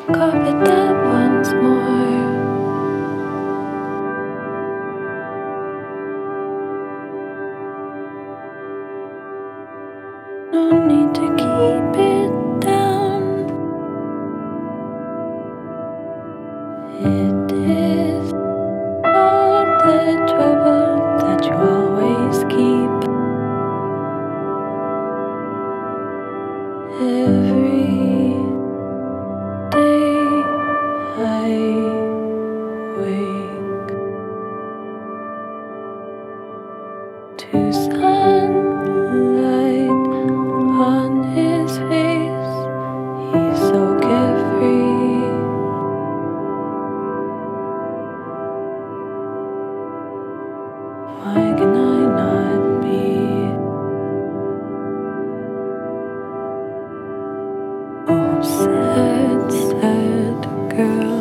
carpet that once more. No need to keep it down. It is all the trouble that you always keep. Every day I wake to sunlight on his face. He's so carefree. Why can I not be? Oh, sad, sad girl.